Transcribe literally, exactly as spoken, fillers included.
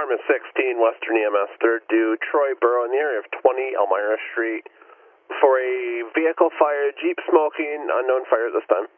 Department sixteen, Western E M S, third due, Troy Borough in the area of twenty Elmira Street for a vehicle fire, Jeep smoking, unknown fire this time.